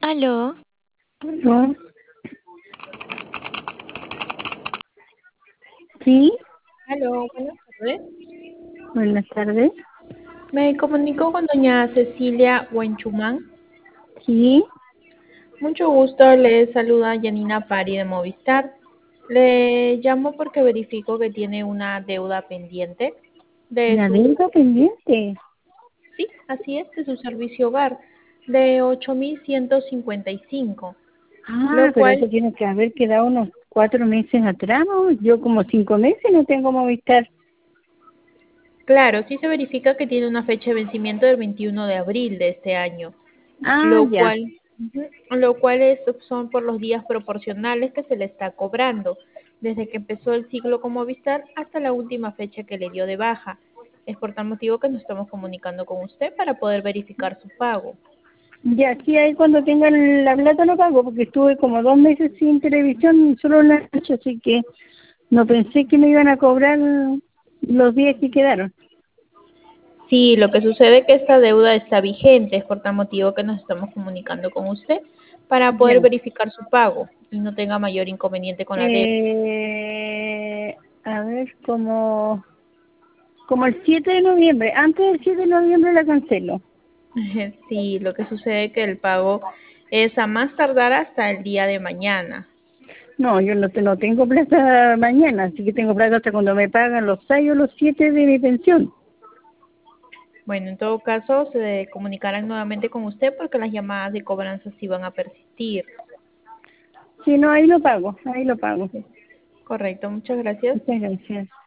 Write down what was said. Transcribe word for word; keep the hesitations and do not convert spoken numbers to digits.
Aló, No, sí, Aló, buenas tardes. buenas tardes. Me comunico con doña Cecilia Huenchumán. Sí, Mucho gusto, le saluda Janina Pari de Movistar. Le llamo porque verifico que tiene una deuda pendiente de la su, deuda pendiente. sí, así es, de su servicio hogar, de ocho mil ciento cincuenta y cinco, Ah, lo pero eso cual, tiene que haber quedado unos cuatro meses atrás, ¿no? Yo como cinco meses no tengo Movistar. claro, sí se verifica que tiene una fecha de vencimiento del veintiuno de abril de este año. Ah, lo ya, cual, ujú, lo cual es- son por los días proporcionales que se le está cobrando, desde que empezó el ciclo con Movistar hasta la última fecha que le dio de baja. Es por tal motivo que nos estamos comunicando con usted para poder verificar su pago. ya, sí, ahí cuando tengan la plata lo pago, porque estuve como dos meses sin televisión, solo en la noche, así que no pensé que me iban a cobrar los días que quedaron. Sí, lo que sucede es que esta deuda está vigente, es por tal motivo que nos estamos comunicando con usted para poder Ya. verificar su pago y no tenga mayor inconveniente con la deuda. Eh, a ver, como, como el siete de noviembre, antes del siete de noviembre la cancelo. Sí, lo que sucede es que el pago es a más tardar hasta el día de mañana. No, yo no, te- no tengo plata mañana, así que tengo plata hasta cuando me pagan los seis o los siete de mi pensión. Bueno, en todo caso, se comunicarán nuevamente con usted porque las llamadas de cobranza sí van a persistir. Si no, ahí lo pago, ahí lo pago. Correcto, muchas gracias. Muchas gracias.